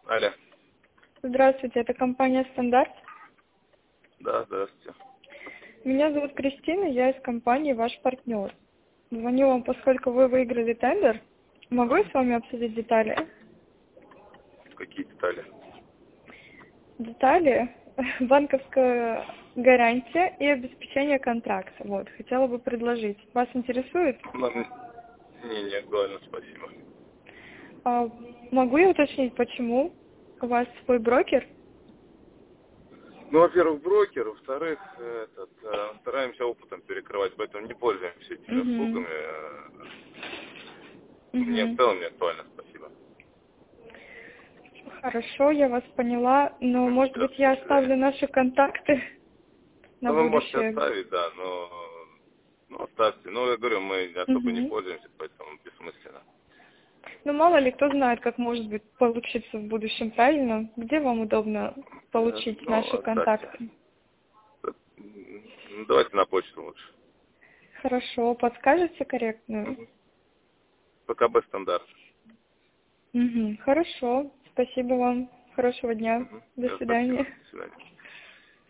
Алло. Здравствуйте, это компания «Стандарт». Да, здравствуйте. Меня зовут Кристина, я из компании «Ваш партнер». Звоню вам, поскольку вы выиграли тендер. Могу я с вами обсудить детали? Какие детали? Детали? Банковская гарантия и обеспечение контракта. Вот, хотела бы предложить. Вас интересует? Не, актуально, спасибо. А, могу я уточнить, почему? У вас свой брокер? Ну, во-первых, брокер, во-вторых, стараемся опытом перекрывать, поэтому не пользуемся этими Угу. услугами. Мне в Угу. целом не актуально, спасибо. Хорошо, я вас поняла, но, может Все, быть, до я свидания. оставлю наши контакты на Ну, вы можете будущее. оставить, да, но оставьте. Ну, я говорю, мы особо не Угу. пользуемся, поэтому бессмысленно. Ну, мало ли, кто знает, как может быть получиться в будущем, правильно? Где вам удобно получить Ну, наши оставьте. контакты? Давайте на почту лучше. Хорошо, подскажете корректную? Угу. ПКБ стандарт. Угу. Хорошо, спасибо вам, хорошего дня, Угу. до Спасибо. свидания. До свидания.